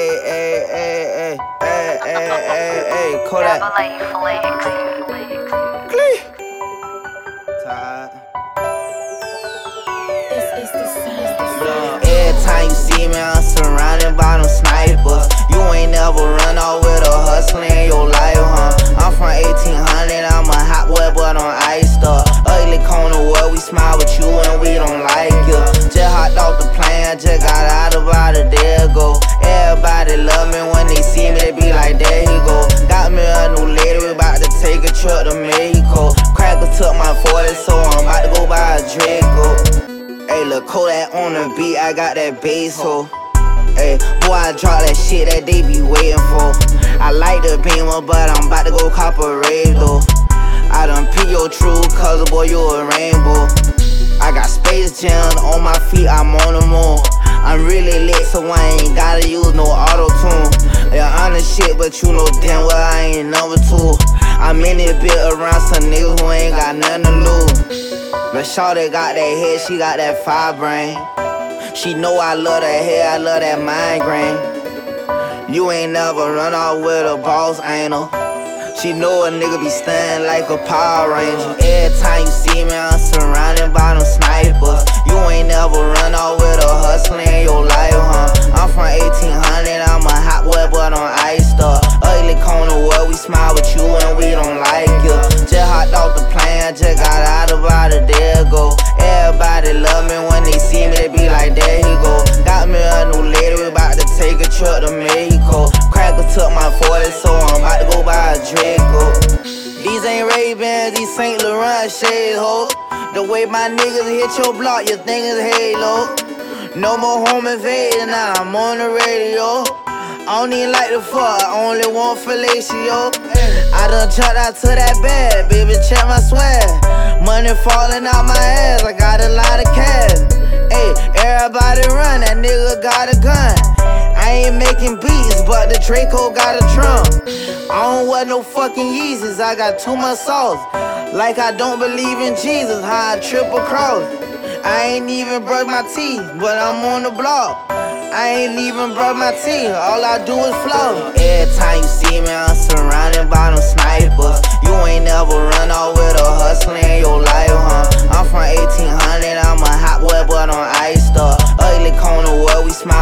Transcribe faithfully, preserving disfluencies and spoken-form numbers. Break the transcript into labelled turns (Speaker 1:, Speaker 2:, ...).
Speaker 1: Hey, hey, hey, hey, hey, hey, hey, hey, Kodak. Glee. Tired. Every time you see me, I'm surrounded by them snipers. You ain't never run off with a hustler in your life, huh? I'm from eighteen hundred, I'm a hot boy, but on ice stuff. Ugly corner where we smile with you and we don't like you. Just hopped off the plane, just got out about a day ago. Everybody love me when they see me, they be like, there he go. Got me a new lady, we about to take a trip to Mexico. Cracker took my forty, so I'm about to go buy a Draco. Hey, look, Kodak on the beat, I got that bass, ho. Hey, boy, I drop that shit that they be waiting for. I like the Beamer, but I'm about to go cop a rave, though. I done pick your true color, boy, you a rainbow. I got Space Jam on my feet, I'm on the moon. I'm really lit, so I ain't gotta use no auto-tune. Yeah, I'm the shit, but you know damn well I ain't number two. I'm in it bit around some niggas who ain't got nothing to lose. But shawty got that head, she got that fire brain. She know I love that hair, I love that migraine. You ain't never run off with a boss anal. She know a nigga be stunned like a Power Ranger. Every time you see me, I'm surrounded by them snipers. You ain't never run off with a hustler in your life, huh? I'm from eighteen hundred, I'm a hot boy, but on ice stuff. Ugly corner where we smile with you and we don't like you. Just hopped off the plane, just got out about a day ago. Everybody love me when they see me, they be like, there he go. Got me a new lady, we about to take a trip to Mexico. Cracker took my forty, so I'm about to go buy a Draco. These ain't Ray-Bans, these Saint Laurent shades, ho. The way my niggas hit your block, you think it's Halo. No more home invading, now I'm on the radio. I don't even like the fuck, I only want fellatio. I done jumped out to that bed, baby, check my swag. Money falling out my ass, I got a lot of cash. Ayy, everybody run, that nigga got a gun. I ain't making beats, but the Draco got a drum. I don't wear no fucking Yeezys, I got too much sauce. Like I don't believe in Jesus, how I triple cross. I ain't even brush my teeth, but I'm on the block. I ain't even brush my teeth, all I do is flow. Every time you see me, I'm surrounded by them snipers. You ain't never run off with a hustler in your life, huh? I'm from eighteen hundred, I'm a hot boy, but on ice stuff. Ugly corner where we smile.